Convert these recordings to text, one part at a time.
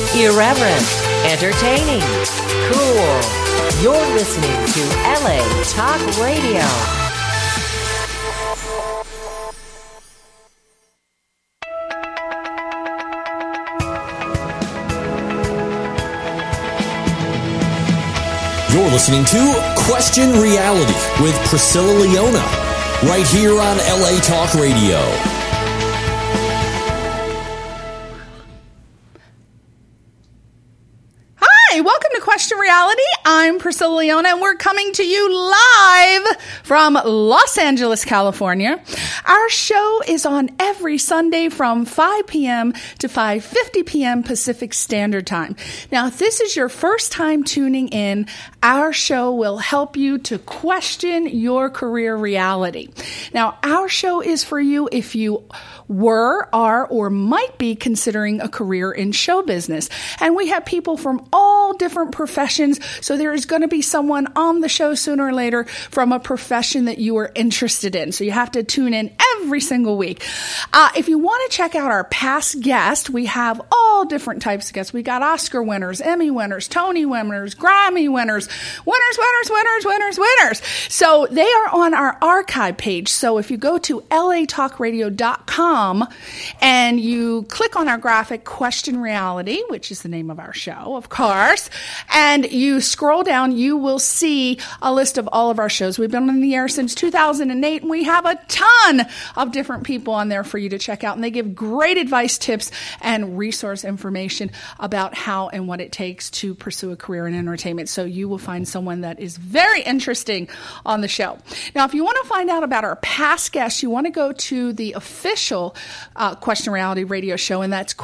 Irreverent, entertaining, cool. You're listening to LA Talk Radio. You're listening to Question Reality with Priscilla Leona, right here on LA Talk Radio. Hi, welcome to Question Reality. I'm Priscilla Leona, and we're coming to you live from Los Angeles, California. Our show is on every Sunday from 5 p.m. to 5:50 p.m. Pacific Standard Time. Now, if this is your first time tuning in, our show will help you to question your career reality. Now, our show is for you if you were, are, or might be considering a career in show business. And we have people from all different professions, so there is going to be someone on the show sooner or later from a profession that you are interested in. So you have to tune in every single week. If you want to check out our past guests, we have all different types of guests. We got Oscar winners, Emmy winners, Tony winners, Grammy winners, winners. So they are on our archive page. So if you go to latalkradio.com and you click on our graphic Question Reality, which is the name of our show, of course, and you scroll down, you will see a list of all of our shows. We've been on the air since 2008, and we have a ton of different people on there for you to check out, and they give great advice, tips, and resource information about how and what it takes to pursue a career in entertainment. So you will find someone that is very interesting on the show. Now, if you want to find out about our past guests, you want to go to the official Question Reality radio show, and that's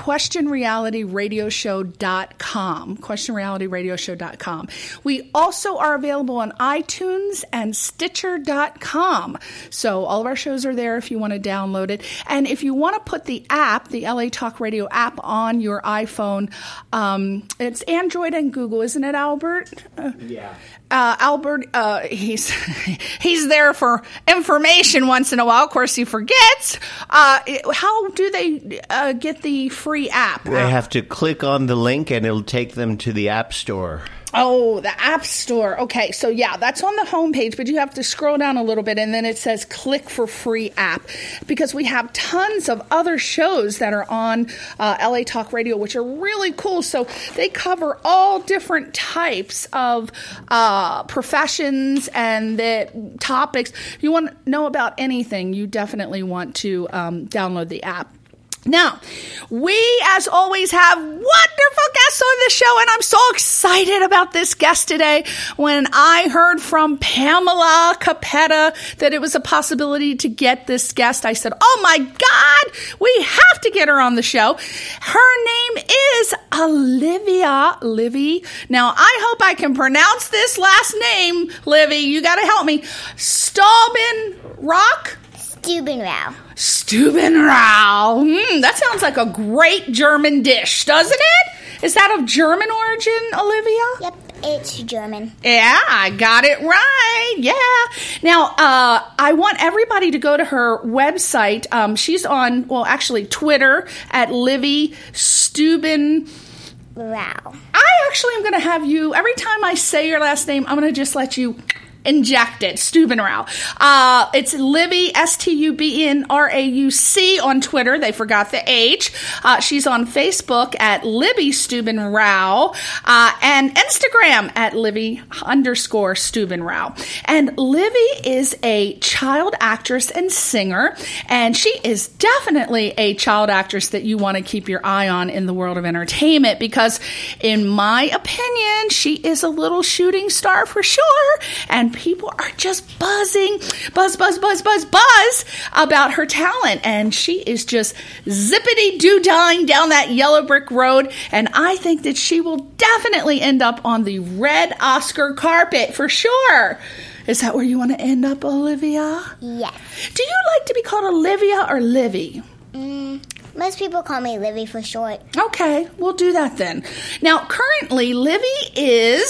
questionrealityradioshow.com. questionrealityradioshow.com. We also are available on iTunes and Stitcher.com. So all of our shows are there if you want to download it. And if you want to put the app, the LA Talk Radio app, on your iPhone, it's Android and Google, isn't it, Albert? Yeah. Albert, he's there for information once in a while. Of course, he forgets. How do they get the free app? They have to click on the link, and it'll take them to the App Store. Oh, the App Store. Okay, so yeah, that's on the homepage, but you have to scroll down a little bit, and then it says click for free app, because we have tons of other shows that are on LA Talk Radio, which are really cool. So they cover all different types of professions and the topics. If you want to know about anything, you definitely want to download the app. Now, we, as always, have wonderful guests on the show, and I'm so excited about this guest today. When I heard from Pamela Capetta that it was a possibility to get this guest, I said, oh my God, we have to get her on the show. Her name is Olivia Livy. Now, I hope I can pronounce this last name, Livy. You got to help me. Staubenrauch? Stubenrau. That sounds like a great German dish, doesn't it? Is that of German origin, Olivia? Yep, it's German. Yeah, I got it right. Yeah. Now, I want everybody to go to her website. She's on, well, actually, Twitter at Livy Stubenrau. I actually am going to have you, every time I say your last name, I'm going to just let you inject it. Stubenrau. It's Livy, Stubenrauc on Twitter. They forgot the H. She's on Facebook at Libby Stubenrau, and Instagram at Livy_Stubenrau. And Livy is a child actress and singer, and she is definitely a child actress that you want to keep your eye on in the world of entertainment, because in my opinion, she is a little shooting star for sure, and people are just buzzing, buzz about her talent. And she is just zippity-doo-dying down that yellow brick road. And I think that she will definitely end up on the red Oscar carpet for sure. Is that where you want to end up, Olivia? Yes. Do you like to be called Olivia or Livy? Most people call me Livy for short. Okay, we'll do that then. Now, currently, Livy is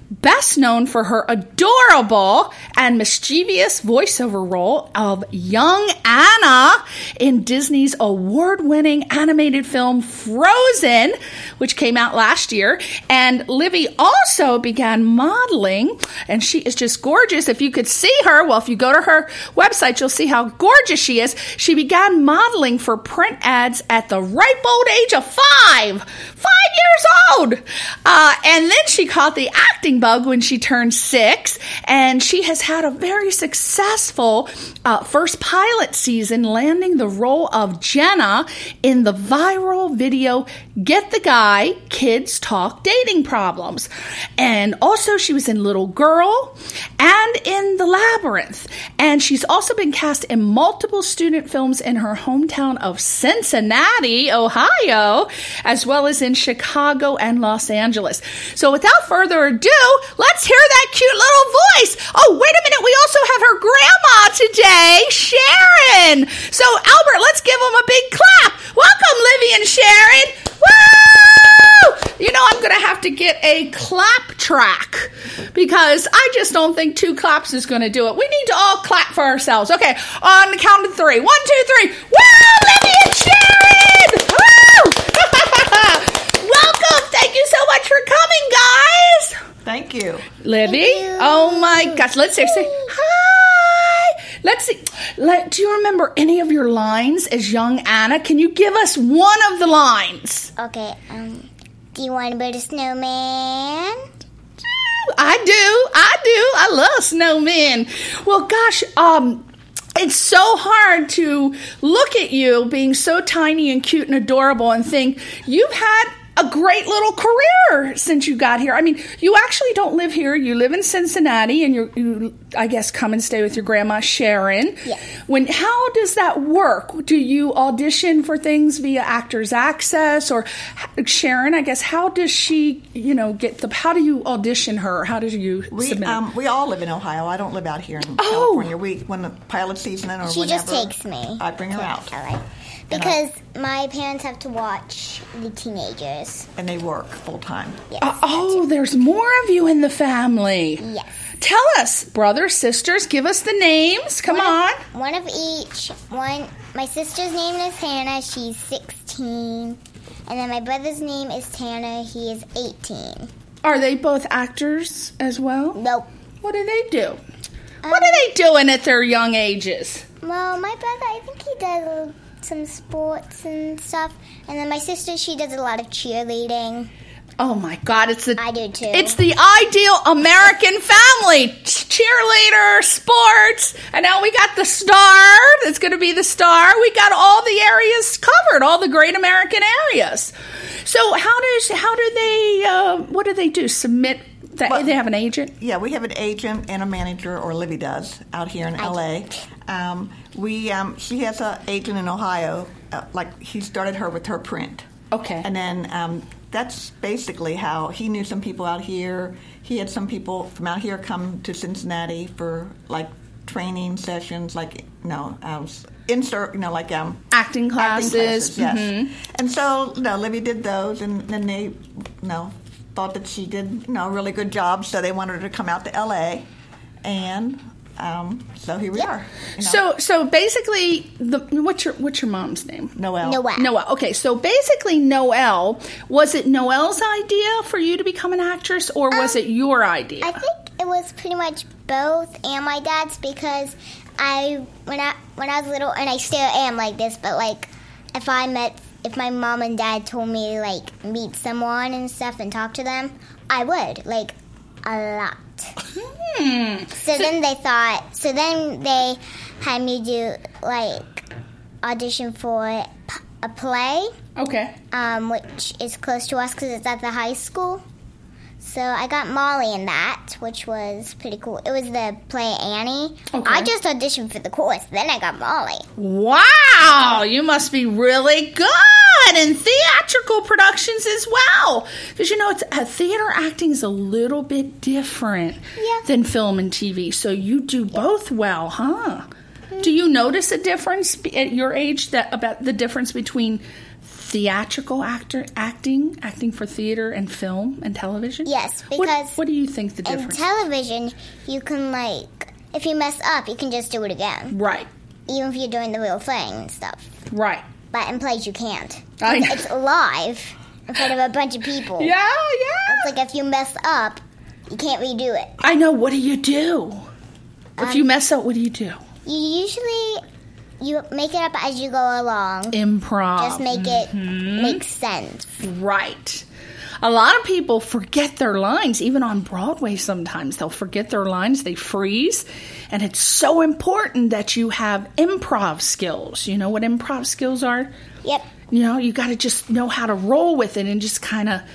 best known for her adorable and mischievous voiceover role of young Anna in Disney's award-winning animated film Frozen, which came out last year. And Livy also began modeling, and she is just gorgeous. If you could see her, well, if you go to her website, you'll see how gorgeous she is. She began modeling for print ads at the ripe old age of 5 years old. And then she caught the acting bug when she turned 6, and she has had a very successful first pilot season, landing the role of Jenna in the viral video Get the Guy, Kids Talk Dating Problems. And also she was in Little Girl and in The Labyrinth. And she's also been cast in multiple student films in her hometown of Cincinnati, Ohio, as well as in Chicago and Los Angeles. So without further ado, let's hear that cute little voice. Oh, wait a minute. We also have her grandma today, Sharon. So Albert, let's give them a big clap. Welcome, Livy and Sharon. Woo! You know, I'm going to have to get a clap track because I just don't think 2 claps is going to do it. We need to all clap for ourselves. Okay, on the count of 3. 1, 2, 3. Woo! Livy and Sharon! Woo! Welcome. Thank you so much for coming, guys. Thank you. Livy? Thank you. Oh my gosh. Let's say hi. Let's see. Do you remember any of your lines as young Anna? Can you give us one of the lines? Okay, do you want to build a snowman? I do. I love snowmen. Well, gosh, it's so hard to look at you being so tiny and cute and adorable and think you've had a great little career since you got here. I mean, you actually don't live here. You live in Cincinnati, and you I guess, come and stay with your grandma, Sharon. Yes. How does that work? Do you audition for things via Actors Access? Or Sharon, I guess, how does she, how do you audition her? How do you submit? We all live in Ohio. I don't live out here in California. When the pilot season or she whenever, just takes me. I bring her out. Because my parents have to watch the teenagers. And they work full time. Yes. There's more of you in the family. Yes. Tell us, brothers, sisters, give us the names. Come on. One of each. My sister's name is Hannah. She's 16. And then my brother's name is Tanner. He is 18. Are they both actors as well? Nope. What do they do? What are they doing at their young ages? Well, my brother, I think he does some sports and stuff. And then my sister, she does a lot of cheerleading. Oh my God, I do too. It's the ideal American family. Cheerleader, sports, and now we got the star. That's going to be the star. We got all the areas covered, all the great American areas. So what do they do? Submit that they have an agent? Yeah, we have an agent and a manager, or Livy does, out here in LA. She has an agent in Ohio. He started her with her print. Okay. And then that's basically how he knew some people out here. He had some people from out here come to Cincinnati for training sessions, acting classes. Yes. Mm-hmm. And so Livy did those, and then they thought that she did a really good job, so they wanted her to come out to LA, and so here we are. So basically, what's your mom's name? Noelle. Okay, so basically, Noelle, was it Noelle's idea for you to become an actress, or was it your idea? I think it was pretty much both, and my dad's, because when I was little, and I still am like this, but if my mom and dad told me to meet someone and stuff and talk to them, I would a lot. So then they had me do audition for a play. Okay. Which is close to us because it's at the high school. So I got Molly in that, which was pretty cool. It was the play Annie. Okay. I just auditioned for the chorus, then I got Molly. Wow, you must be really good in theatrical productions as well. Because theater acting is a little bit different than film and TV. So you do both well, huh? Do you notice a difference at your age about the difference between theatrical acting for theater and film and television? Yes, because what do you think the difference? In television, you can if you mess up, you can just do it again. Right. Even if you're doing the real thing and stuff. Right. But in plays, you can't. I know. It's live in front of a bunch of people. Yeah. It's like if you mess up, you can't redo it. I know. What do you do? If you mess up, what do you do? You make it up as you go along. Improv. Just make it make sense. Right. A lot of people forget their lines, even on Broadway sometimes. They'll forget their lines, they freeze, and it's so important that you have improv skills. You know what improv skills are? Yep. You know, you got to just know how to roll with it and just kind of,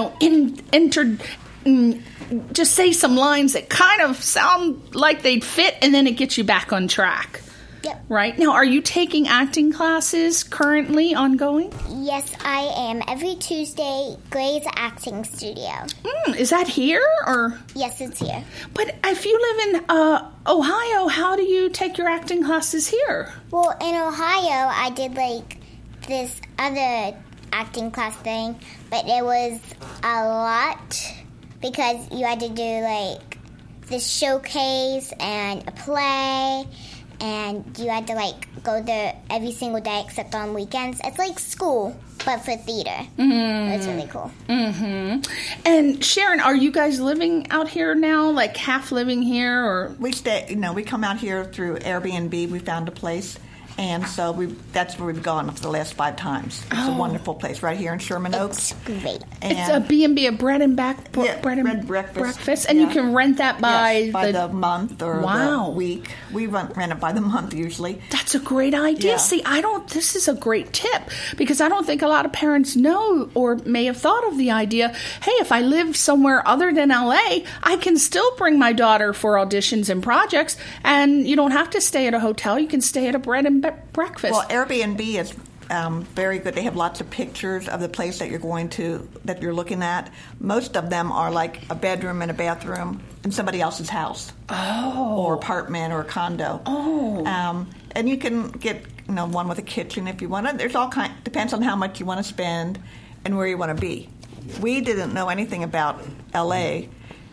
just say some lines that kind of sound like they'd fit, and then it gets you back on track. Yep. Right. Now, are you taking acting classes currently ongoing? Yes, I am. Every Tuesday, Gray's Acting Studio. Is that here or? Yes, it's here. But if you live in Ohio, how do you take your acting classes here? Well, in Ohio, I did this other acting class thing, but it was a lot because you had to do this showcase and a play. And you had to, go there every single day except on weekends. It's like school, but for theater. Mm-hmm. It's really cool. Mm-hmm. And Sharon, are you guys living out here now, half living here? Or We stay, we come out here through Airbnb. We found a place. And so that's where we've gone for the last 5 times. It's a wonderful place right here in Sherman Oaks. It's great. It's a B&B, a bread and breakfast. And you can rent that by the month or the week. We rent it by the month usually. That's a great idea. Yeah. See, this is a great tip because I don't think a lot of parents know or may have thought of the idea, hey, if I live somewhere other than LA, I can still bring my daughter for auditions and projects, and you don't have to stay at a hotel. You can stay at a bread and breakfast. Well, Airbnb is very good. They have lots of pictures of the place that you're looking at. Most of them are like a bedroom and a bathroom in somebody else's house, or apartment or condo. And you can get one with a kitchen if you want. There's all kind. Depends on how much you want to spend and where you want to be. We didn't know anything about L.A.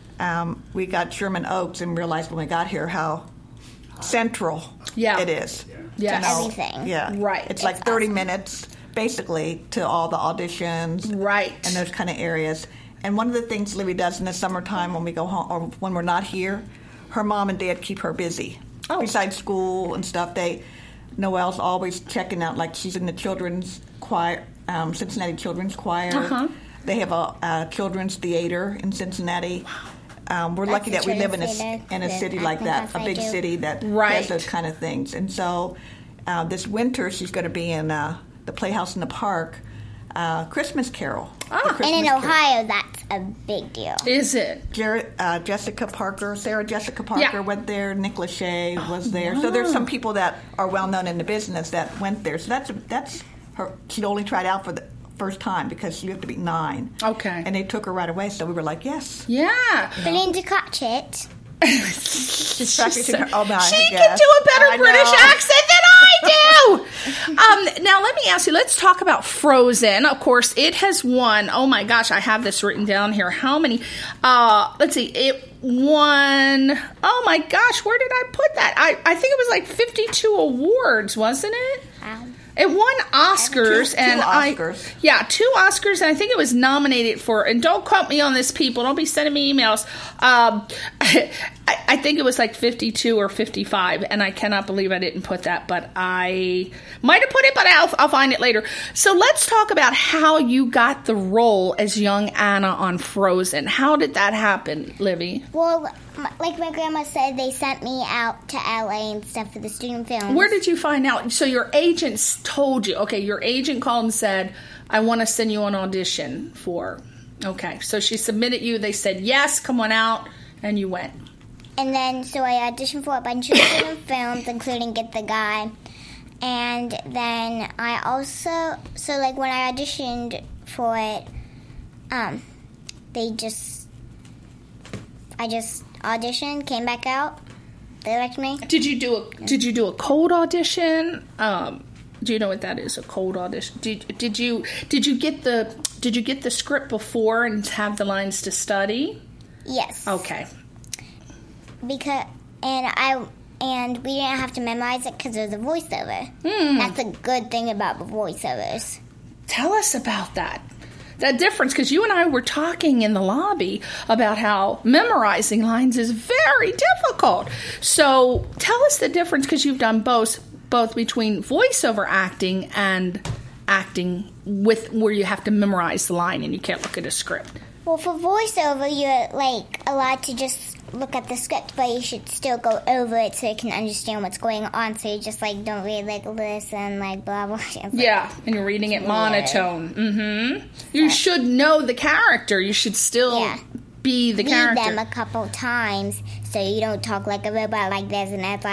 We got Sherman Oaks and realized when we got here how central it is. Yes. Everything. Yeah. Right. It's 30 minutes, basically, to all the auditions. Right. And those kind of areas. And one of the things Libby does in the summertime when we go home, or when we're not here, her mom and dad keep her busy. Besides school and stuff, Noelle's always checking out, she's in the children's choir, Cincinnati Children's Choir. Uh-huh. They have a children's theater in Cincinnati. We're lucky that we live in a city like that, a big city that has those kind of things. And so this winter she's going to be in the Playhouse in the Park, Christmas Carol. And in Ohio, that's a big deal. Is it? Sarah Jessica Parker went there. Nick Lachey was there. So there's some people that are well known in the business that went there. So that's her. She'd only tried out for the first time because you have to be 9. Okay. And they took her right away, so we were like, yes. Yeah. Belinda Cratchit. She's practicing her. Oh, my She can do a better British accent than I do. Now, let me ask you, let's talk about Frozen. Of course, it has won. Oh, my gosh, I have this written down here. How many? Let's see. It won. Oh, my gosh, where did I put that? I think it was 52 awards, wasn't it? Wow. It won Oscars, two Oscars. 2 Oscars, and I think it was nominated for. And don't quote me on this, people. Don't be sending me emails. I think it was 52 or 55, and I cannot believe I didn't put that. But I might have put it, but I'll find it later. So let's talk about how you got the role as young Anna on Frozen. How did that happen, Livy? Well, like my grandma said, they sent me out to LA and stuff for the student films. Where did you find out? So your agents told you. Okay, your agent called and said, I want to send you an audition for. Okay, so she submitted you. They said, yes, come on out, and you went. And then, so I auditioned for a bunch of student films, including Get the Guy. And then I also, when I auditioned for it, I just auditioned, came back out, they liked me. Did you do a cold audition? Do you know what that is? A cold audition. Did you get the script before and have the lines to study? Yes. Okay. And we didn't have to memorize it because there's a voiceover. That's a good thing about voiceovers. Tell us about that. That difference, because you and I were talking in the lobby about how memorizing lines is very difficult. So tell us the difference, because you've done both between voiceover acting and acting with where you have to memorize the line and you can't look at a script. Well, for voiceover, you're allowed to just look at the script, but you should still go over it so you can understand what's going on. So you just don't read this and blah blah. Yeah, and you're reading it monotone. Mm-hmm. You should know the character. You should still be the character. Read them a couple times so you don't talk like a robot like this, and that's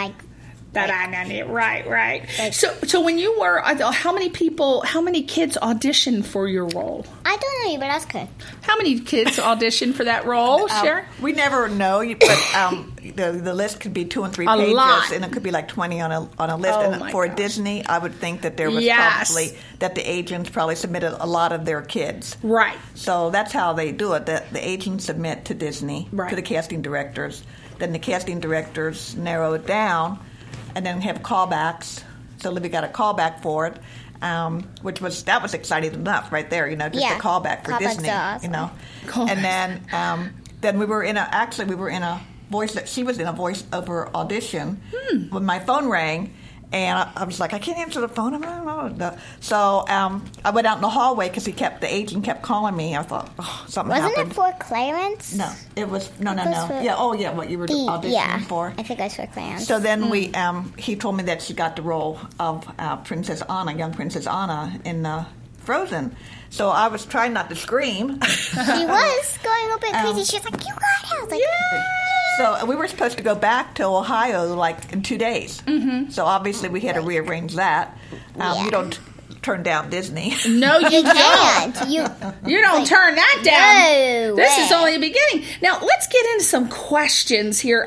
right. So when you were, how many kids auditioned for your role? I don't know, but that's good. How many kids auditioned for that role, Sharon? We never know, but the list could be 2 and 3 pages, lot. and it could be 20 on a list. Oh, and for Disney, I would think that there was probably that the agents probably submitted a lot of their kids. Right. So that's how they do it. The agents submit to Disney, to the casting directors. Then the casting directors narrow it down, and then have callbacks. So Libby got a callback for it, which was exciting enough right there, just a callback for Disney, awesome. And then we were in a voiceover audition when my phone rang. And I was like, I can't answer the phone. So I went out in the hallway because the agent kept calling me. I thought, something happened. Wasn't it for Clarence? No, it was no. Yeah, what you were auditioning for. I think I was for Clarence. So then he told me that she got the role of Princess Anna, young Princess Anna in Frozen. So I was trying not to scream. She was going a bit crazy. She was like, "You got it!" I was like, So we were supposed to go back to Ohio in 2 days. Mm-hmm. So obviously we had to rearrange that. You don't turn down Disney. No, you can't. You don't turn that down. No this way. is only the beginning. Now let's get into some questions here.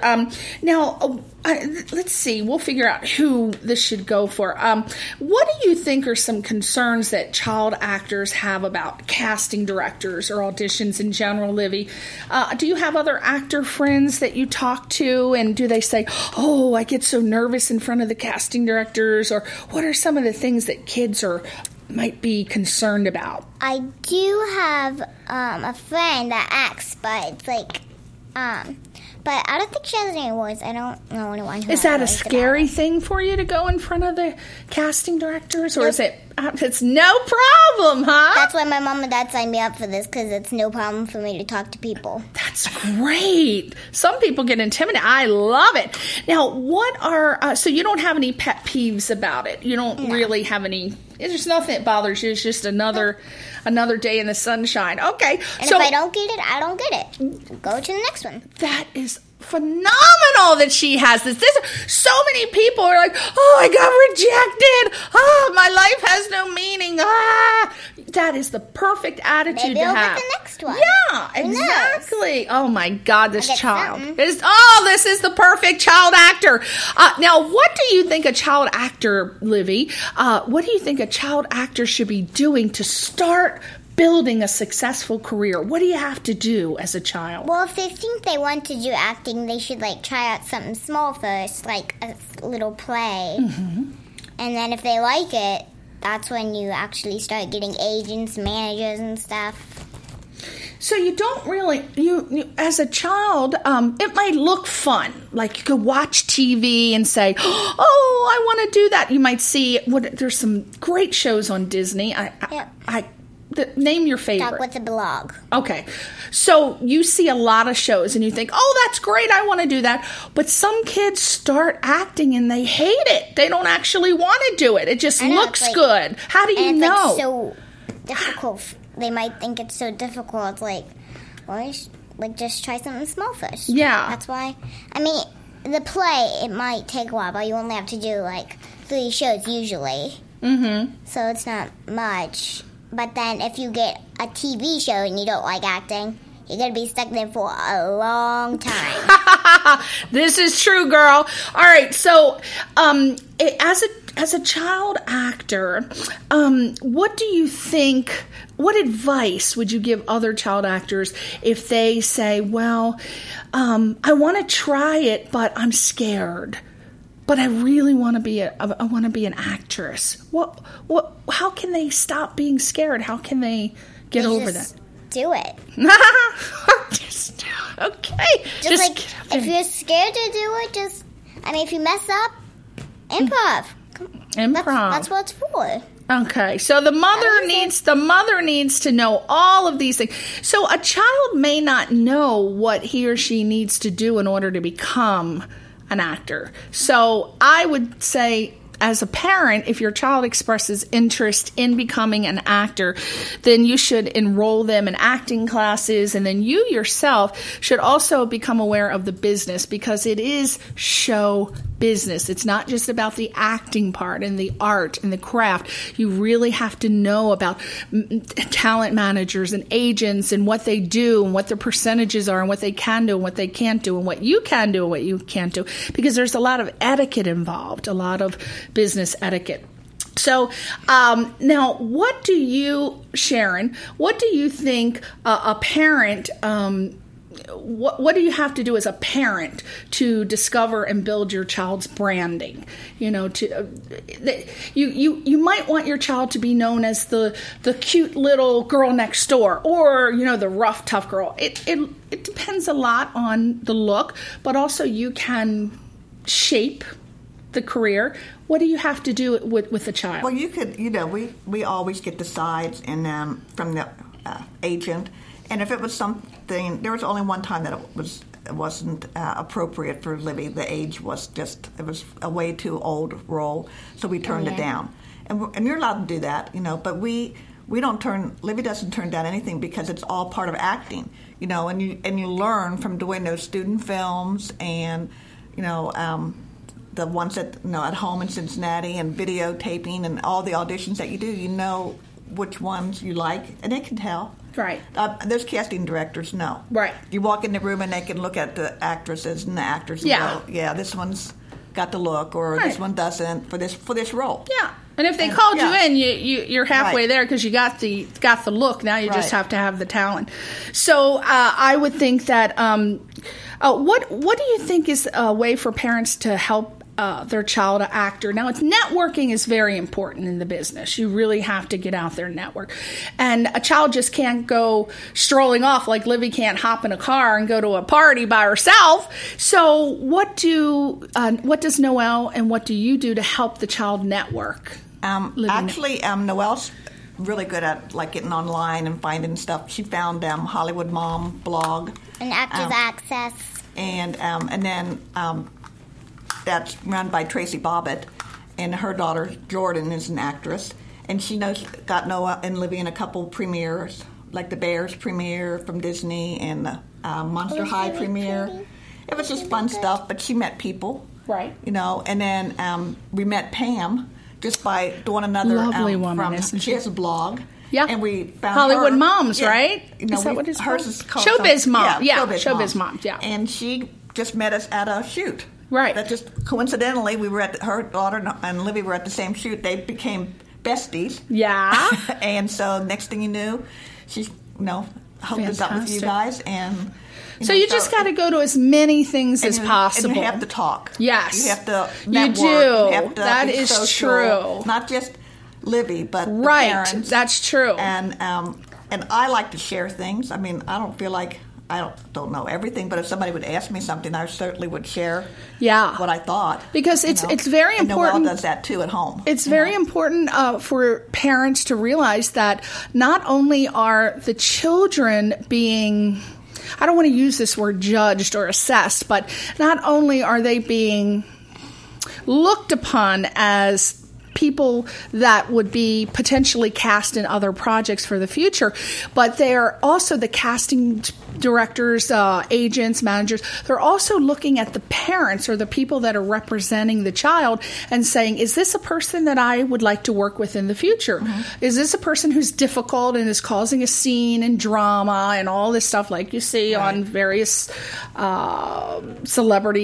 Let's see. We'll figure out who this should go for. What do you think are some concerns that child actors have about casting directors or auditions in general, Livy? Do you have other actor friends that you talk to, and do they say, "Oh, I get so nervous in front of the casting directors," or what are some of the things that kids might be concerned about? I do have a friend that acts, but it's but I don't think she has any awards. I don't know anyone who Is that a scary thing for you to go in front of the casting directors, or is it? It's no problem, huh? That's why my mom and dad signed me up for this, because it's no problem for me to talk to people. That's great. Some people get intimidated. I love it. Now, what are so you don't have any pet peeves about it? You don't really have any. There's nothing that bothers you. It's just another day in the sunshine. Okay. And if I don't get it, I don't get it. Go to the next one. That is phenomenal that she has this. So many people are like, "Oh, I got rejected. Oh, my life has no meaning." That is the perfect attitude Maybe to I'll have. get the next one. Yeah, Who knows? exactly. Oh my God, this child something. this is the perfect child actor. Now, what do you think a child actor, Livy? What do you think a child actor should be doing to start building a successful career? What do you have to do as a child? Well, if they think they want to do acting, they should try out something small first, like a little play. Mm-hmm. And then if they like it, that's when you actually start getting agents, managers, and stuff. So you don't really, you as a child, it might look fun. Like you could watch TV and say, "Oh, I want to do that." You might see there's some great shows on Disney. Name your favorite. Talk with a blog. Okay. So you see a lot of shows and you think, "Oh, that's great. I want to do that." But some kids start acting and they hate it. They don't actually want to do it. It just looks good. How do you know? It's so difficult. They might think it's so difficult. It's just try something small first. Yeah. That's why. I mean, the play, it might take a while, but you only have to do 3 shows usually. Mm-hmm. So it's not much. But then if you get a TV show and you don't like acting, you're going to be stuck there for a long time. This is true, girl. All right. So, as a child actor, what do you think, what advice would you give other child actors if they say, well, I want to try it, but I'm scared, but I really want to be an actress. How can they stop being scared? How can they get over that? Do it. Okay. Just if you're scared to do it, if you mess up, improv. That's what it's for. Okay, so the mother needs to know all of these things. So a child may not know what he or she needs to do in order to become an actor. So I would say, as a parent, if your child expresses interest in becoming an actor, then you should enroll them in acting classes, and then you yourself should also become aware of the business, because it is show business. It's not just about the acting part and the art and the craft. You really have to know about talent managers and agents and what they do and what their percentages are and what they can do and what they can't do and what you can do and what you can't do, because there's a lot of etiquette involved, a lot of business etiquette. So now, what do you, Sharon, what do you think a parent, what do you have to do as a parent to discover and build your child's branding? You know, you might want your child to be known as the cute little girl next door, or, you know, the rough, tough girl. It depends a lot on the look, but also you can shape the career. What do you have to do with the child? Well, you could, we always get the sides and from the agent, and if it was something, there was only one time that it wasn't appropriate for Livy. The age was it was a way too old role, so we turned it down. And you're allowed to do that, but we don't Livy doesn't turn down anything, because it's all part of acting, and you learn from doing those student films and, the ones at home in Cincinnati and videotaping and all the auditions that you do, which ones you like, and they can tell. Right. Those casting directors know. Right. You walk in the room and they can look at the actresses and the actors and go, yeah, this one's got the look, or this one doesn't for this role. Yeah. And if they called you in, you're halfway there, because you got the look. Now you just have to have the talent. So I would think that what do you think is a way for parents to help their child actor? Now, networking is very important in the business. You really have to get out there and network. And a child just can't go strolling off, like Livy can't hop in a car and go to a party by herself. So what does Noelle and what do you do to help the child network? Noelle's really good at getting online and finding stuff. She found Hollywood Mom blog and Actors Access, and then that's run by Tracy Bobbitt, and her daughter Jordan is an actress, and she got Noelle and Livy in a couple premieres, like the Bears premiere from Disney and the Monster High premiere. Pretty. It was just fun stuff, but she met people, right? And then we met Pam just by doing another lovely woman, isn't she? She has a blog. Yeah. And we found Hollywood her. Moms, right? Is that what it's called? Hers is called Showbiz Mom. Yeah, Showbiz Mom. Yeah. And she just met us at a shoot. Right. That just coincidentally, we were at her daughter and Livy were at the same shoot. They became besties. Yeah. And so next thing you knew, she hooked us up with you guys, and you just got to go to as many things as possible. And you have to talk. Yes. You have to network. You do. You have to that be is social, true. Not just Livy, but the parents. That's true. And I like to share things. I mean, I don't feel like I don't know everything, but if somebody would ask me something, I certainly would share what I thought. Because it's very important. And Noelle does that too at home. It's very important for parents to realize that not only are the children being, I don't want to use this word judged or assessed, but not only are they being looked upon as people that would be potentially cast in other projects for the future, but they're also the casting directors, agents, managers. They're also looking at the parents or the people that are representing the child and saying, is this a person that I would like to work with in the future? Mm-hmm. Is this a person who's difficult and is causing a scene and drama and all this stuff like you see on various celebrity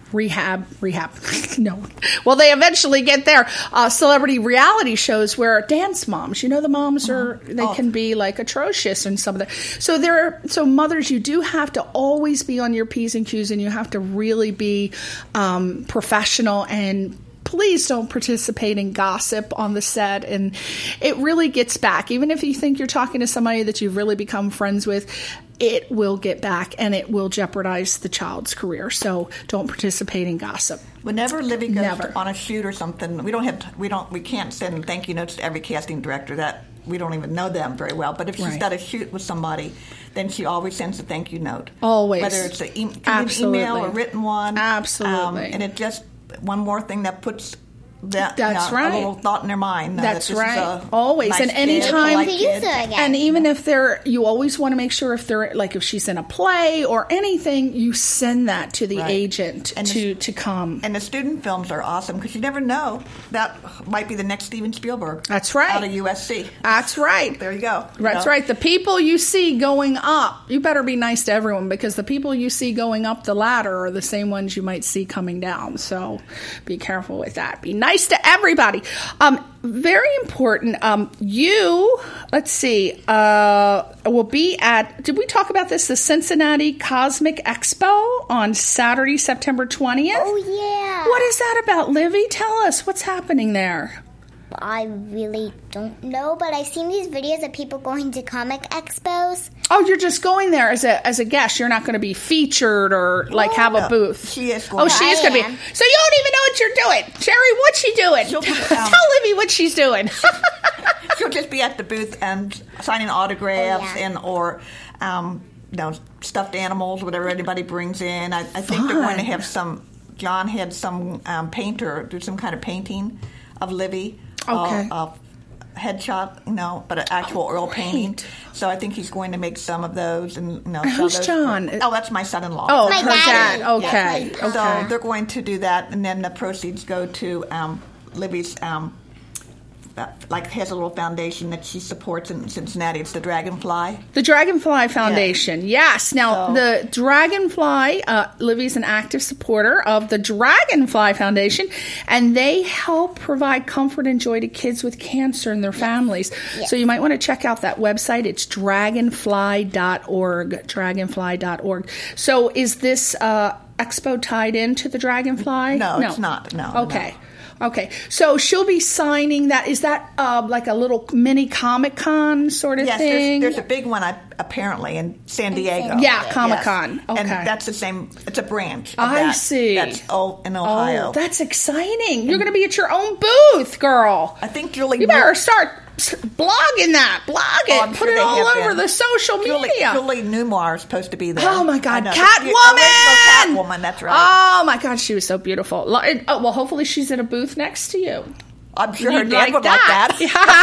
rehab. No. Well, they eventually get there. Celebrity reality shows where dance moms, the moms can be like atrocious in some of the. So mothers, you do have to always be on your P's and Q's, and you have to really be professional, and please don't participate in gossip on the set. And it really gets back. Even if you think you're talking to somebody that you've really become friends with, it will get back, and it will jeopardize the child's career. So don't participate in gossip. Whenever Livy goes on a shoot or something, we can't send thank you notes to every casting director. That we don't even know them very well. But if she's got a shoot with somebody, then she always sends a thank you note. Always, whether it's an email or written one. Absolutely, and it just one more thing that puts. That's a little thought in their mind. That's right. Always. Nice and anytime. kid. And even if you always want to make sure if she's in a play or anything, you send that to the agent to come. And the student films are awesome because you never know. That might be the next Steven Spielberg. That's right. Out of USC. That's right. There you go. That's right. The people you see going up, you better be nice to everyone, because the people you see going up the ladder are the same ones you might see coming down. So be careful with that. Be nice to everybody. Very important. Let's see, will be at, did we talk about this, the Cincinnati Cosmic Expo on Saturday, September 20th? Oh, yeah. What is that about, Livy? Tell us. What's happening there? I really don't know, but I've seen these videos of people going to comic expos. Oh, you're just going there as a guest. You're not going to be featured or have a booth. She is going. Oh, she is going to be. So you don't even know what you're doing, Sherry. What's she doing? Tell Livy what she's doing. She'll just be at the booth and signing autographs or stuffed animals, whatever anybody brings in. I think they're going to have some. John had some painter do some kind of painting of Livy. Okay. Headshot, but an actual oil painting. So I think he's going to make some of those. And who's John? That's my son-in-law. Oh, my her dad. Okay. Yeah. So they're going to do that, and then the proceeds go to Livy's. Has a little foundation that she supports in Cincinnati. It's the Dragonfly. The Dragonfly Foundation, yes. Now, the Dragonfly, Livy's an active supporter of the Dragonfly Foundation, and they help provide comfort and joy to kids with cancer and their families. Yes. So you might want to check out that website. It's dragonfly.org, dragonfly.org. So is this expo tied into the Dragonfly? No, it's not. No. Okay. No. Okay, so she'll be signing that. Is that like a little mini Comic-Con sort of thing? Yes, there's a big one apparently in San Diego. Yeah, Comic-Con. Yes. Okay. And that's the same. It's a branch of I see. That's in Ohio. Oh, that's exciting. You're going to be at your own booth, girl. I think Julie... You better start blogging that. Blog it. Put it all over the social media. Julie Newmar is supposed to be there. Oh, my God. Catwoman, that's right. Oh, my God. She was so beautiful. Oh, well, hopefully she's at a booth next to you. I'm sure her dad would like that.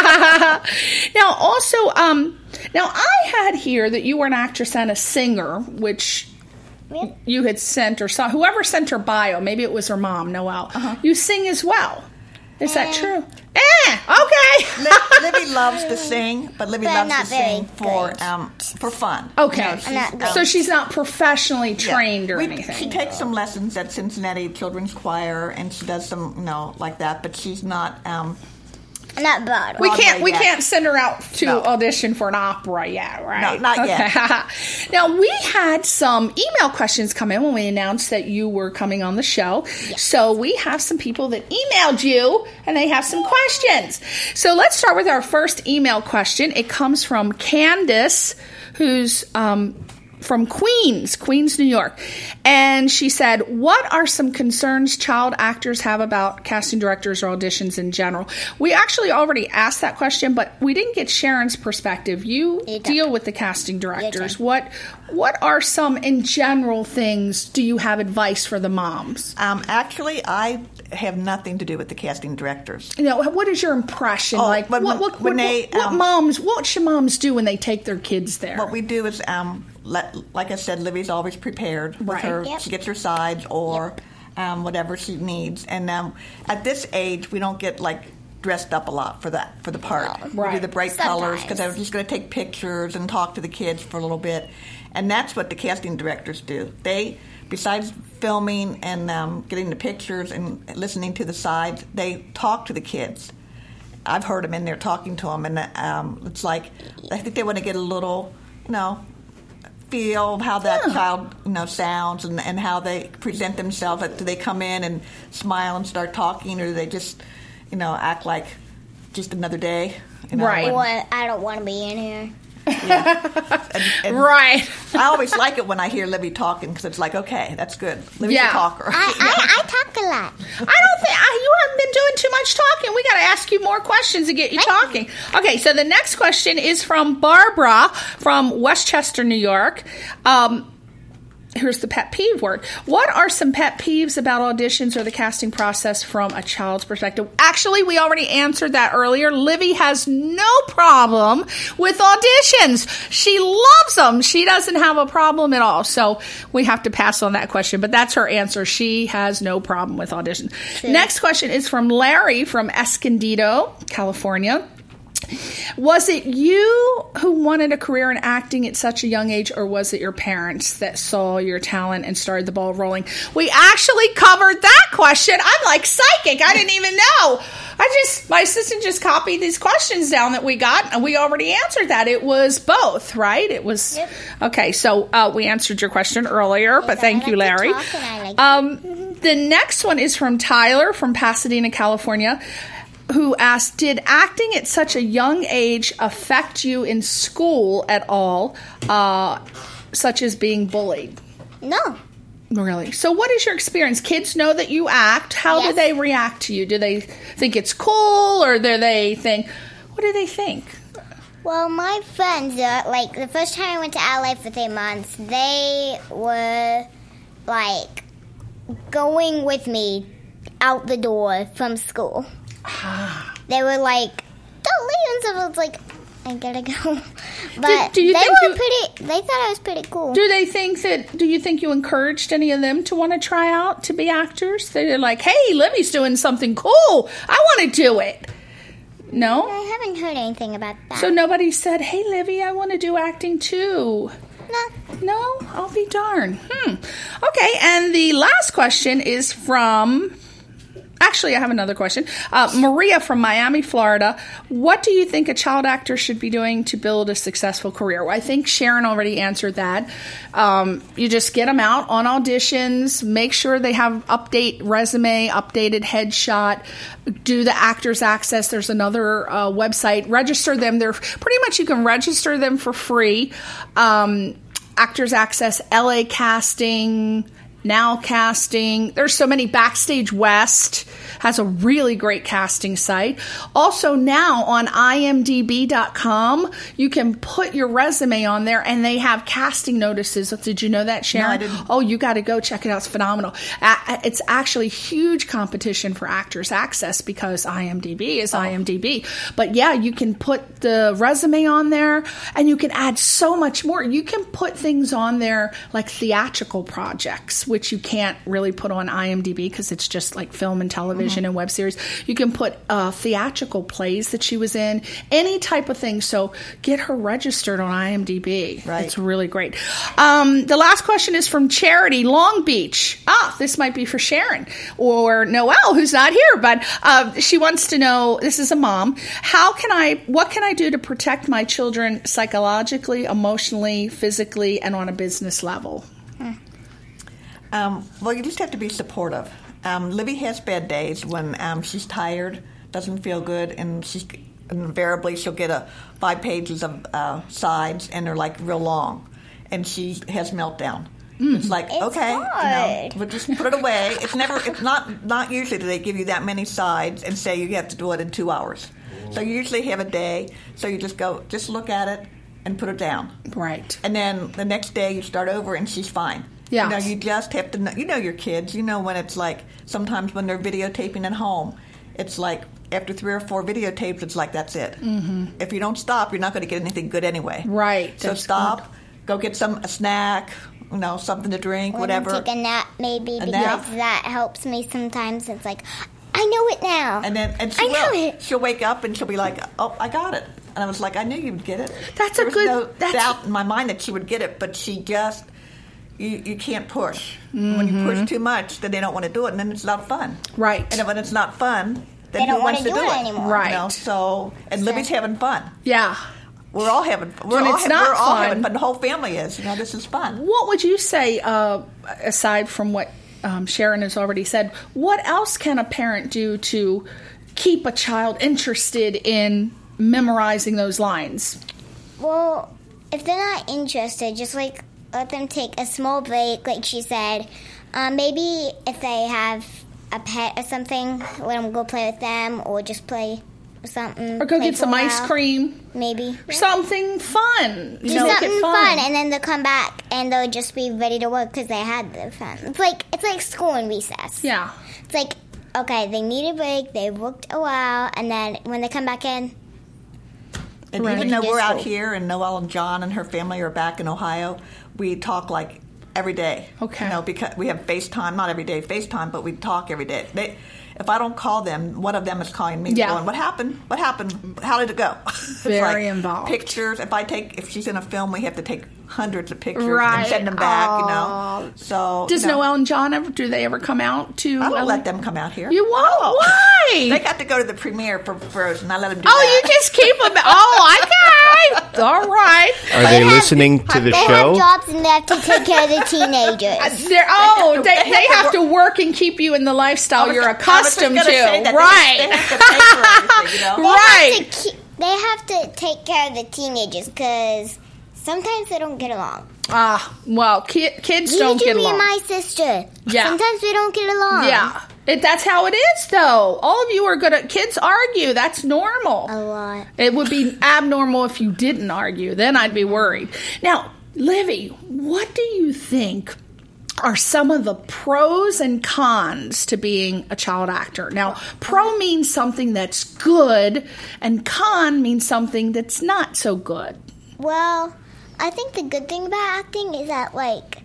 Now, also, I had here that you were an actress and a singer, which... you had sent or saw, whoever sent her bio, maybe it was her mom, Noelle. You sing as well. Is that true? Okay. Livy loves to sing, but Livy loves to sing for fun. Okay. So she's not professionally trained or anything. She takes some lessons at Cincinnati Children's Choir, and she does some, like that, but she's not... Not Broadway. We can't send her out to audition for an opera yet, right? No, not yet. Now, we had some email questions come in when we announced that you were coming on the show. Yes. So we have some people that emailed you, and they have some questions. So let's start with our first email question. It comes from Candace, who's... from Queens, New York. And she said, what are some concerns child actors have about casting directors or auditions in general? We actually already asked that question, but we didn't get Sharon's perspective. You deal with the casting directors. What are some, in general, things, do you have advice for the moms? Actually, I have nothing to do with the casting directors. What is your impression? What should moms do when they take their kids there? What we do is... like I said, Livy's always prepared with her. Yep. She gets her sides or whatever she needs. And at this age, we don't get dressed up a lot for the part. We do the bright colors because I was just going to take pictures and talk to the kids for a little bit. And that's what the casting directors do. They besides filming and getting the pictures and listening to the sides, they talk to the kids. I've heard them in there talking to them, and it's like I think they want to get a little, feel of how that child, sounds and how they present themselves. Like, do they come in and smile and start talking, or do they just, act like just another day? Right. Or I don't want to be in here. And Right. I always like it when I hear Libby talking because it's like, okay, that's good. Libby's a talker. I talk a lot. I don't think you haven't been doing too much talking. We got to ask you more questions to get you talking. Okay, so the next question is from Barbara from Westchester, New York. Here's the pet peeve word. What are some pet peeves about auditions or the casting process from a child's perspective? Actually, we already answered that earlier. Livy has no problem with auditions. She loves them. She doesn't have a problem at all. So we have to pass on that question, but that's her answer. She has no problem with auditions. True. Next question is from Larry from Escondido, California. Was it you who wanted a career in acting at such a young age, or was it your parents that saw your talent and started the ball rolling? We actually covered that question. I'm like psychic. I didn't even know. My assistant just copied these questions down that we got, and we already answered that. It was both, right? It was. Yep. Okay, so we answered your question earlier, but thank you, Larry. The next one is from Tyler from Pasadena, California, who asked, did acting at such a young age affect you in school at all, such as being bullied? No. Really? So what is your experience? Kids know that you act. How do they react to you? Do they think it's cool, or do they think, what do they think? Well, my friends, the first time I went to LA for 3 months, they were, going with me out the door from school. They were like, don't leave, and so I was like, I gotta go. But they thought I was pretty cool. Do you think you encouraged any of them to want to try out to be actors? They're like, hey, Libby's doing something cool. I want to do it. No? I haven't heard anything about that. So nobody said, hey, Libby, I want to do acting too. No? I'll be darned. Okay, and the last question is from... Actually, I have another question. Maria from Miami, Florida. What do you think a child actor should be doing to build a successful career? Well, I think Sharon already answered that. You just get them out on auditions, make sure they have updated resume, updated headshot, do the Actors Access. There's another website. Register them. They're pretty much, you can register them for free. Actors Access, LA Casting, Now Casting. There's so many. Backstage West has a really great casting site. Also now on imdb.com, you can put your resume on there and they have casting notices. Did you know that, Sharon? No, I didn't. Oh, you got to go check it out. It's phenomenal. It's actually huge competition for Actors Access because IMDb is IMDb. But yeah, you can put the resume on there and you can add so much more. You can put things on there like theatrical projects, which you can't really put on IMDb because it's just like film and television and web series. You can put theatrical plays that she was in, any type of thing. So get her registered on IMDb. Right. It's really great. The last question is from Charity, Long Beach. This might be for Sharon or Noelle, who's not here, but she wants to know, this is a mom, what can I do to protect my children psychologically, emotionally, physically, and on a business level? Well, you just have to be supportive. Libby has bad days when she's tired, doesn't feel good, and invariably she'll get 5 pages of sides, and they're like real long, and she has meltdown. It's like, okay, we'll just put it away. It's not usually do they give you that many sides and say you have to do it in 2 hours. So you usually have a day, so you just look at it and put it down. Right. And then the next day you start over and she's fine. Yeah. You just have to know, your kids. You know when it's like, sometimes when they're videotaping at home, it's like after 3 or 4 videotapes, it's like, that's it. Mm-hmm. If you don't stop, you're not going to get anything good anyway. Right. So stop, go get a snack, something to drink, whatever. Take a nap maybe because that helps me sometimes. It's like, I know it now. And she will. She'll wake up and she'll be like, oh, I got it. And I was like, I knew you would get it. That's there was no doubt in my mind that she would get it, but she just you can't push. When you push too much, then they don't want to do it, and then it's not fun. Right. And when it's not fun, then They don't who wants wanna to do do it it anymore. Right. You know, so, and Libby's having fun. Yeah. We're all having fun. When it's not we're all fun. having fun. The whole family is. You know, this is fun. What would you say, aside from what Sharon has already said, what else can a parent do to keep a child interested in memorizing those lines? Well, if they're not interested, just like let them take a small break, like she said. Maybe if they have a pet or something, let them go play with them, or just play with something. Or go play get for some a ice while. cream? Maybe. Something fun. Do Make something it fun, and then they'll come back and they'll just be ready to work because they had their fun. It's like school and recess. Yeah. It's like, okay, they need a break, they worked a while, and then when they come back in, And Right. even though we're out Yes. here and Noelle and John and her family are back in Ohio, we talk like every day. Okay. You know, because we have FaceTime, not every day FaceTime, but we talk every day. If I don't call them, one of them is calling me, Yeah. going, "What happened? What happened? How did it go?" It's Very involved. Pictures. If she's in a film, we have to take hundreds of pictures Right. and send them back. You Aw. know. So Does you know, Noelle and John do they ever come out to? I don't LA? let them come out here. You won't? No. Why? They got to go to the premiere for Frozen. I let them do Oh, that. you just keep them. Oh, okay. All right. Are they listening to the they show? have jobs and they have to take care of the teenagers. They have to work and keep you in the lifestyle you're accustomed to. Right. They have to pay for everything, you know? Right. They have to take care of the teenagers because sometimes they don't get along. Well, kids You don't do get me along. and my sister. Yeah. Sometimes we don't get along. Yeah. That's how it is, though. All of you are good at kids argue. That's normal. A lot. It would be abnormal if you didn't argue. Then I'd be worried. Now, Livy, what do you think are some of the pros and cons to being a child actor? Now, pro means something that's good, and con means something that's not so good. Well, I think the good thing about acting is that, like,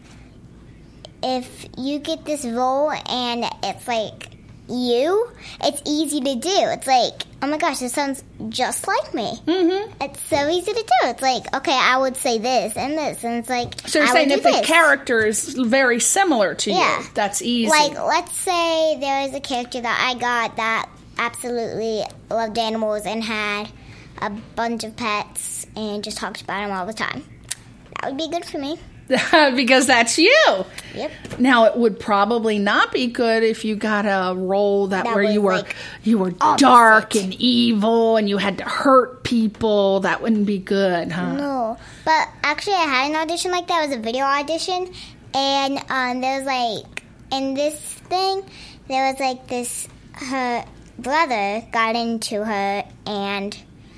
if you get this role and it's like you, it's easy to do. It's like, oh my gosh, this sounds just like me. Mm-hmm. It's so easy to do. It's like, okay, I would say this and this, and it's like, So you're I saying would if do the this. character is very similar to Yeah. you, that's easy. Like, let's say there was a character that I got that absolutely loved animals and had a bunch of pets and just talked about them all the time. That would be good for me. because that's you. Yep. Now it would probably not be good if you got a role that That where was, you were like, dark and evil and you had to hurt people. That wouldn't be good, huh? No. But actually, I had an audition like that. It was a video audition. And there was, like, in this thing, there was, like, this, her brother got into her and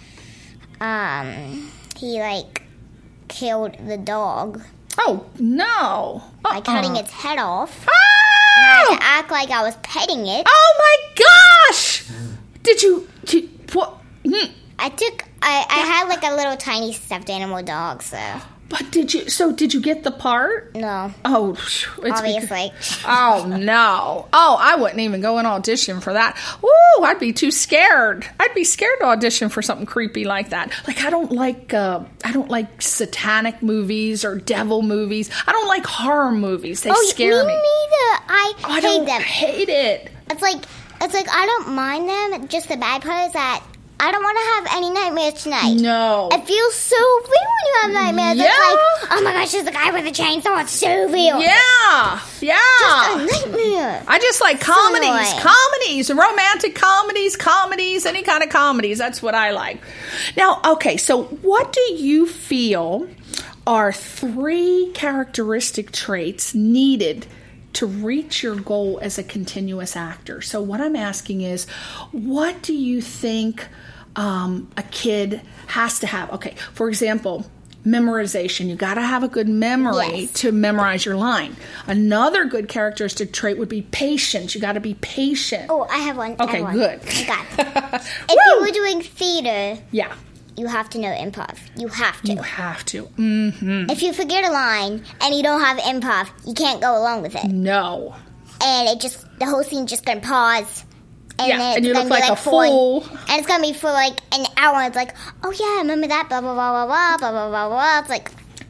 he, like, killed the dog Oh no! by cutting its head off. Oh! And I had to act like I was petting it. Oh my gosh! Did you what? I had like a little tiny stuffed animal dog, so But did you get the part? no, Oh, it's obviously. Oh no! Oh, I wouldn't even go and audition for that. Ooh, I'd be too scared. I'd be scared to audition for something creepy like that. Like I don't like satanic movies or devil movies. I don't like horror movies. They scare me. Me neither. I I hate don't them. hate it. It's like I don't mind them. Just the bad part is that I don't want to have any nightmares tonight. No. It feels so real when you have nightmares. Yeah. It's like, oh my gosh, there's a guy with a chainsaw. It's so real. Yeah. A nightmare. I just like comedies, romantic comedies, any kind of comedies. That's what I like. Now, okay, so what do you feel are 3 characteristic traits needed to reach your goal as a continuous actor? So what I'm asking is, what do you think a kid has to have? Okay, for example, memorization. You got to have a good memory Yes. to memorize your line. Another good characteristic trait would be patience. You got to be patient. Oh, I have one. Okay, good. I got it. If you were doing theater, Yeah, you have to know improv. You have to. you have to. If you forget a line and you don't have improv, you can't go along with it. No. And the whole scene just gonna pause. And Yeah, then and it's you gonna look be like a for fool. And it's gonna be for like an hour. It's like, oh yeah, remember that? Blah blah blah blah blah blah blah blah blah blah. It's like,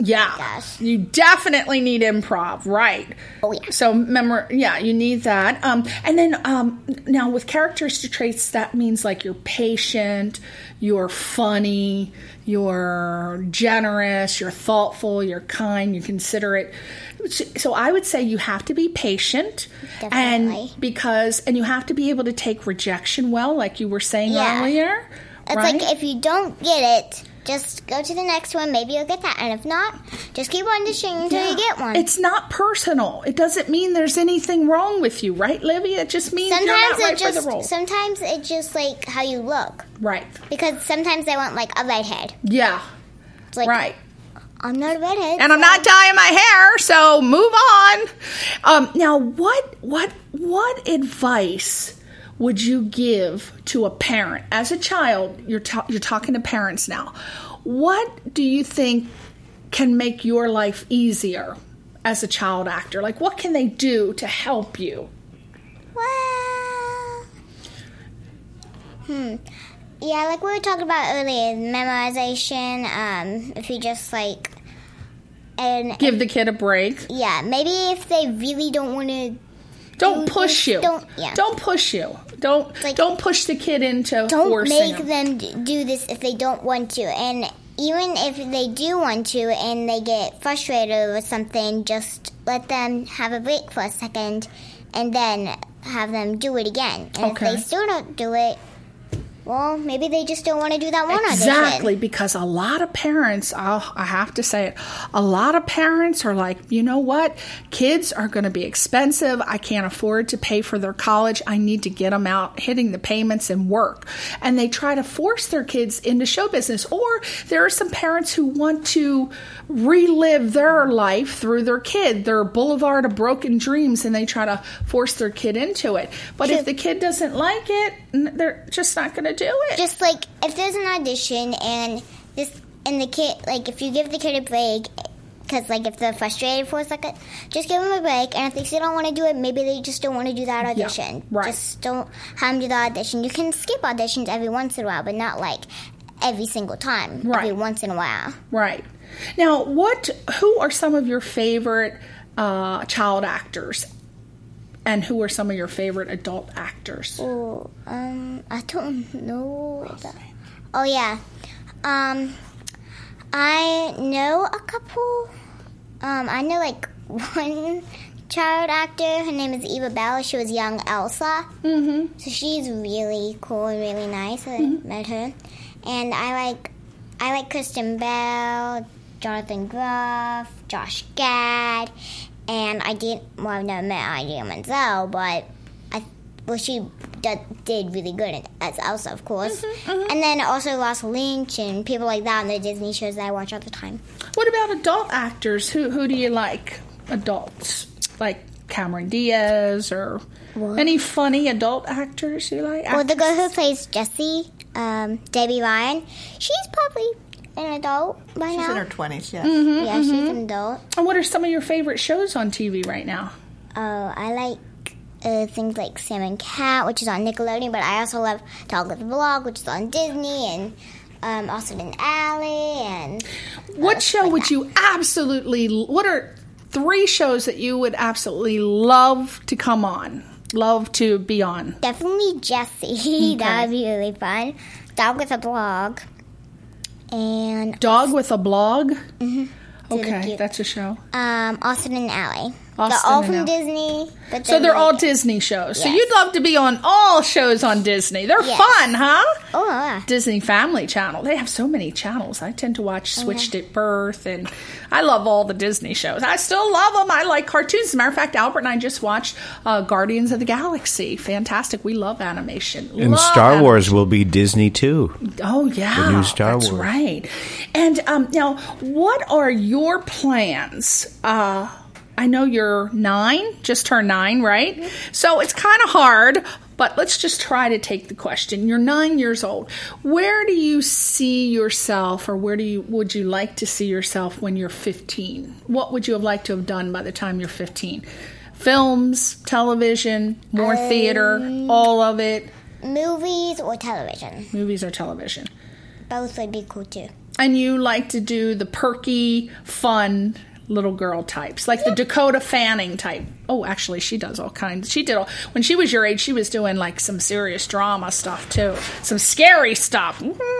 Yeah. Yes. You definitely need improv, right? Oh, yeah. So, you need that. And then now with characteristic traits, that means like you're patient, you're funny, you're generous, you're thoughtful, you're kind, you're considerate. So I would say you have to be patient. Definitely. And you have to be able to take rejection well, like you were saying earlier. It's right? like if you don't get it, just go to the next one. Maybe you'll get that. And if not, just keep auditioning until you get one. It's not personal. It doesn't mean there's anything wrong with you, right, Livy? It just means you're not right for the role. Sometimes it's just like how you look. Right. Because sometimes they want like a redhead. Yeah. It's like, right. I'm not a redhead. And I'm not dyeing my hair, so move on. Now, what advice would you give to a parent? As a child, you're talking to parents now. What do you think can make your life easier as a child actor? Like, what can they do to help you? Well, yeah, like we were talking about earlier, memorization. If you just like, and Give the kid a break. yeah, maybe if they really don't want to. Don't push you. Don't push you. Don't push the kid into Don't forcing make him. them do this if they don't want to. And even if they do want to and they get frustrated over something, just let them have a break for a second and then have them do it again. And Okay. if they still don't do it, well, maybe they just don't want to do that one Exactly, audition. because a lot of parents, I have to say it, a lot of parents are like, you know what? Kids are going to be expensive. I can't afford to pay for their college. I need to get them out hitting the payments and work. And they try to force their kids into show business. Or there are some parents who want to relive their life through their kid, their boulevard of broken dreams, and they try to force their kid into it. But if the kid doesn't like it, they're just not going to do it. Just like if there's an audition and the kid, like if you give the kid a break, because like if they're frustrated for a second, just give them a break. And if they still don't want to do it, maybe they just don't want to do that audition. Yeah, right. Just don't have them do the audition. You can skip auditions every once in a while, but not like every single time. Right. Every once in a while. Right. Now, who are some of your favorite child actors? And who are some of your favorite adult actors? Oh, I don't know. Oh, yeah. I know a couple. I know, like, one child actor. Her name is Eva Bell. She was young Elsa. Mm-hmm. So she's really cool and really nice. I met her. And I like Kristen Bell, Jonathan Groff, Josh Gad. And I've never met Idina Menzel, but she did really good as Elsa, of course. And then also Ross Lynch and people like that on the Disney shows that I watch all the time. What about adult actors? Who do you like? Adults like Cameron Diaz or any funny adult actors you like? Well, the girl who plays Jessie, Debbie Ryan, she's probably an adult by now. She's in her 20s, yes. Yeah, she's an adult. And what are some of your favorite shows on TV right now? Oh, I like things like Sam and Cat, which is on Nickelodeon, but I also love Dog with a Blog, which is on Disney, and Austin and Ally, and... What show would you what are 3 shows that you would absolutely love to come on? Love to be on? Definitely Jessie. Okay. That would be really fun. Dog with a Blog. And Dog with a Blog? Mm-hmm. Okay, that's a show. Austin and Ally. Austin they're all and from Ally. Disney. But So they're really all good. Disney shows. So Yes. you'd love to be on all shows on Disney. They're Yes. fun, huh? Oh, yeah. Disney Family Channel. They have so many channels. I tend to watch Switched at Birth, and I love all the Disney shows. I still love them. I like cartoons. As a matter of fact, Albert and I just watched Guardians of the Galaxy. Fantastic. We love animation. And Love Star animation. Wars will be Disney too. Oh, yeah. The new Star That's Wars. right. And now, what are your plans? I know you're 9, just turned 9, right? So it's kind of hard, but let's just try to take the question. You're 9 years old. Where do you see yourself, or would you like to see yourself when you're 15? What would you have liked to have done by the time you're 15? Films, television, more theater, all of it? Movies or television. Movies or television? Both would be cool, too. And you like to do the perky, fun little girl types, like the Dakota Fanning type. Oh, actually, she does all kinds. She did when she was your age, she was doing like some serious drama stuff too, some scary stuff.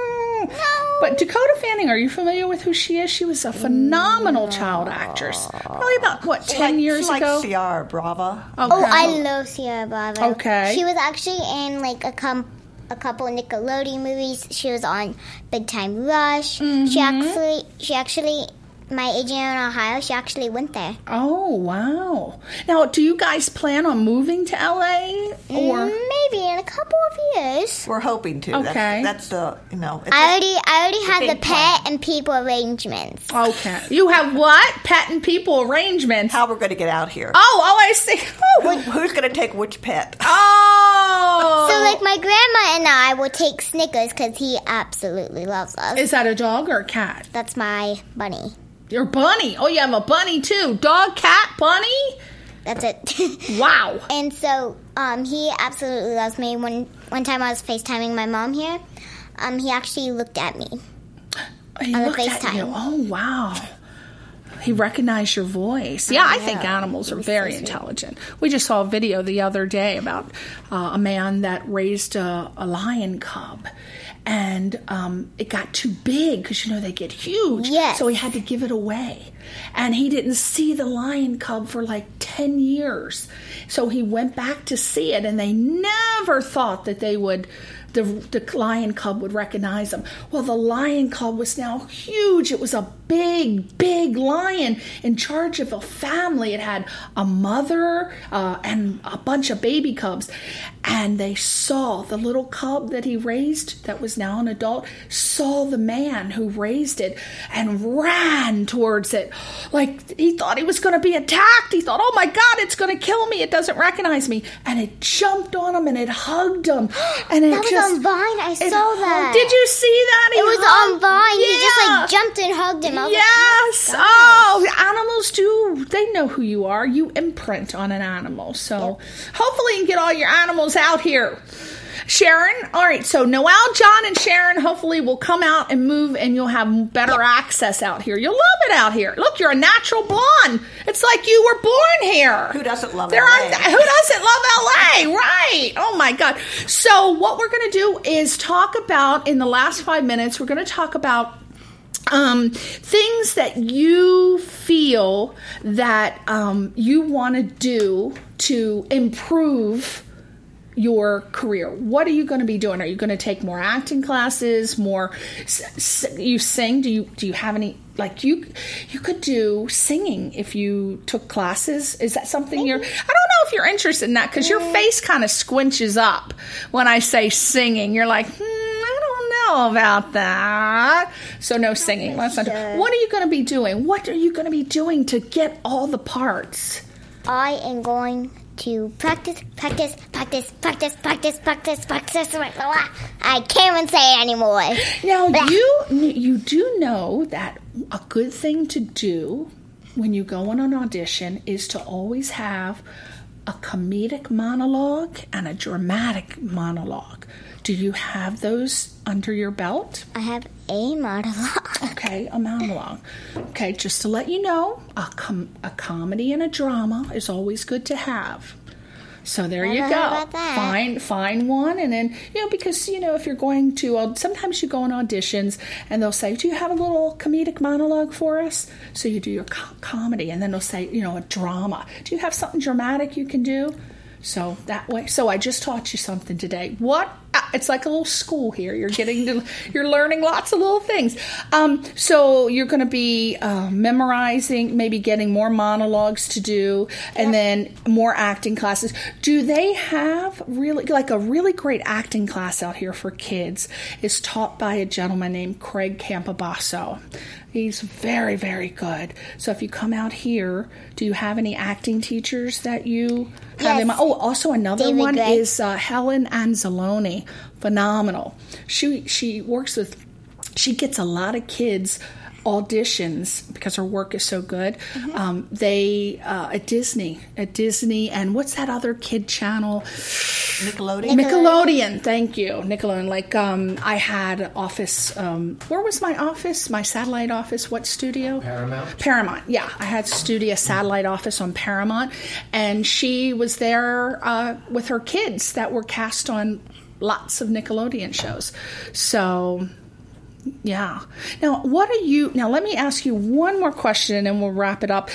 But Dakota Fanning, are you familiar with who she is? She was a phenomenal child actress. Probably about 10 years ago. Like Ciara Brava. Okay. Oh, I love Ciara Brava. Okay. She was actually in like a couple Nickelodeon movies. She was on Big Time Rush. Mm-hmm. She actually, my agent in Ohio, she actually went there. Oh, wow. Now, do you guys plan on moving to LA? Or Maybe in a couple of years. We're hoping to. Okay. That's the, you know. I already have the big plan. pet and people arrangements. Okay. You have what? Pet and people arrangements. How we're going to get out here. Oh, I see. Oh. Who's going to take which pet? Oh. So, like, my grandma and I will take Snickers because he absolutely loves us. Is that a dog or a cat? That's my bunny. Your bunny. Oh, you have a bunny too. Dog, cat, bunny? That's it. Wow. And so, he absolutely loves me. One time I was FaceTiming my mom here, he actually looked at me. He on the looked at FaceTime. you. Oh, wow. He recognized your voice. Yeah, I think animals are very intelligent. We just saw a video the other day about a man that raised a lion cub. And it got too big because, they get huge. Yes. So he had to give it away. And he didn't see the lion cub for like 10 years. So he went back to see it, and they never thought that they would... The lion cub would recognize him. Well, the lion cub was now huge. It was a big, big lion in charge of a family. It had a mother and a bunch of baby cubs. And they saw the little cub that he raised, that was now an adult, saw the man who raised it and ran towards it. Like he thought he was going to be attacked. He thought, oh my God, it's going to kill me. It doesn't recognize me. And it jumped on him and it hugged him. And it That was on Vine. I saw that. Did you see that? It was on Vine. Yeah. He just like jumped and hugged him. I was Yes. like, oh, Oh, animals do. They know who you are. You imprint on an animal. So hopefully you can get all your animals out here. Sharon, all right, so Noelle, John, and Sharon hopefully will come out and move, and you'll have better access out here. You'll love it out here. Look, you're a natural blonde. It's like you were born here. Who doesn't love LA? LA? Who doesn't love LA? Right. Oh, my God. So what we're going to do is talk about, in the last 5 minutes, we're going to talk about things that you feel that you want to do to improve your career. What are you going to be doing? Are you going to take more acting classes? More you sing? Do you have any, like you could do singing if you took classes? Is that something I don't know if you're interested in that, because your face kind of squinches up when I say singing. You're like, I don't know about that. So no singing. Let's not do. What are you going to be doing? What are you going to be doing to get all the parts? I am going to practice. I can't even say it anymore. Now, you do know that a good thing to do when you go on an audition is to always have a comedic monologue and a dramatic monologue. Do you have those under your belt? I have a monologue. Okay, a monologue. Okay, just to let you know, a comedy and a drama is always good to have. So there you go. About that. Find one, and then, because, if you're going to, sometimes you go on auditions, and they'll say, do you have a little comedic monologue for us? So you do your comedy, and then they'll say, a drama. Do you have something dramatic you can do? So that way. So I just taught you something today. What? It's like a little school here. You're learning lots of little things. So you're going to be memorizing, maybe getting more monologues to do, and then more acting classes. Do they have a really great acting class out here for kids? Is taught by a gentleman named Craig Campobasso. He's very, very good. So if you come out here, do you have any acting teachers that you have in mind? Oh, also another David one Gray. is Helen Anzalone. Phenomenal. She works with, she gets a lot of kids auditions because her work is so good. They at Disney, and what's that other kid channel? Nickelodeon. Thank you, Nickelodeon. Like I had office. Where was my office? My satellite office. What studio? Paramount. Yeah, I had a satellite office on Paramount, and she was there with her kids that were cast on lots of Nickelodeon shows. So. Yeah. Now, let me ask you one more question and we'll wrap it up.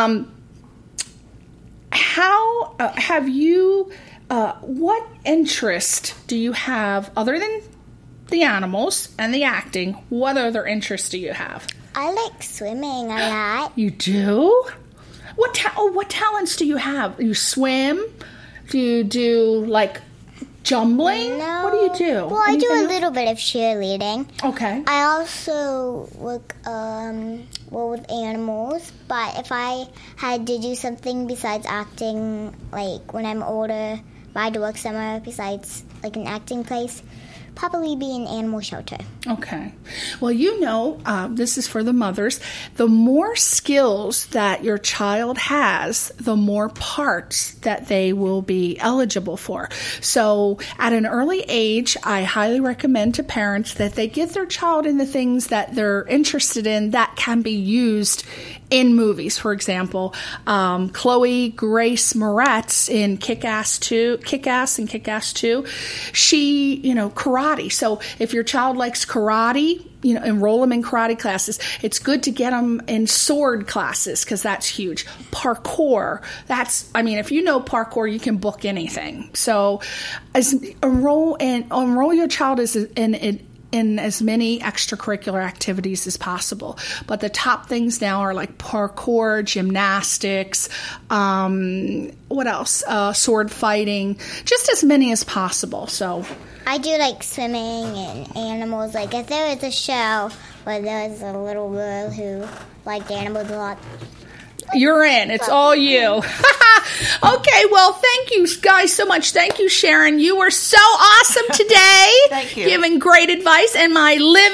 How have you, what interest do you have other than the animals and the acting? What other interests do you have? I like swimming a lot. You do? What talents do you have? You swim? Do you do, like, jumbling? No. What do you do? Well, I do a little bit of cheerleading. Okay. I also work with animals, but if I had to do something besides acting, like when I'm older, if I had to work somewhere besides like an acting place, probably be an animal shelter. Okay. Well, this is for the mothers. The more skills that your child has, the more parts that they will be eligible for. So at an early age, I highly recommend to parents that they get their child in the things that they're interested in that can be used in movies. For example, Chloe Grace Moretz in Kick-Ass and Kick-Ass 2, she, karate. So if your child likes karate, enroll them in karate classes. It's good to get them in sword classes because that's huge. Parkour, if you know parkour, you can book anything. So enroll your child in as many extracurricular activities as possible. But the top things now are like parkour, gymnastics, what else? Sword fighting, just as many as possible. So I do like swimming and animals. Like if there was a show where there was a little girl who liked animals a lot, you're in. It's all you. Okay, well, thank you guys so much. Thank you, Sharon. You were so awesome today. Thank you. Giving great advice. And my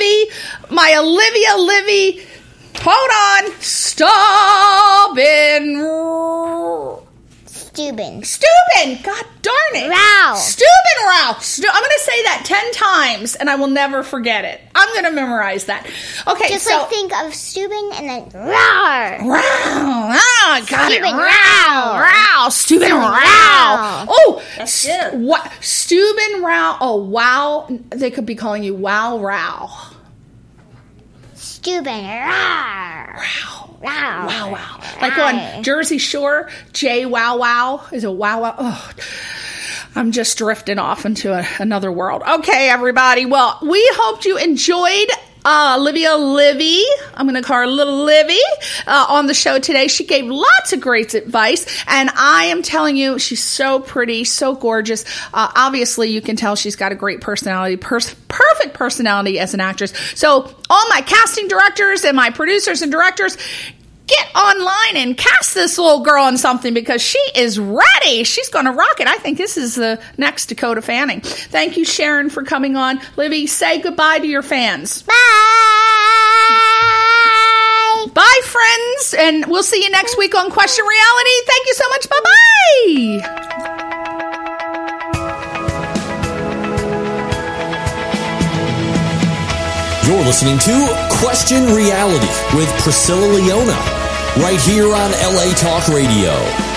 Olivia, hold on. Steuben. God darn it. Rao. Steuben Rao. I'm going to say that 10 times, and I will never forget it. I'm going to memorize that. Okay, just like think of Steuben and then Rao. Rao. Got it. Steuben Rao. Steuben Rao. Oh, that's good. What? Steuben Rao. Oh, wow. They could be calling you Wow Rao. Steuben Rao. Wow. Like on Jersey Shore, Jay Wow Wow is a wow wow. Oh, I'm just drifting off into another world. Okay, everybody. Well, we hope you enjoyed Olivia Livy. I'm going to call her Little Livy on the show today. She gave lots of great advice, and I am telling you, she's so pretty, so gorgeous. Obviously, you can tell she's got a great personality, perfect personality as an actress. So all my casting directors and my producers and directors, get online and cast this little girl in something because she is ready. She's going to rock it. I think this is the next Dakota Fanning. Thank you, Sharon, for coming on. Livy, say goodbye to your fans. Bye. Bye, friends. And we'll see you next week on Question Reality. Thank you so much. Bye-bye. You're listening to Question Reality with Priscilla Leona, right here on LA Talk Radio.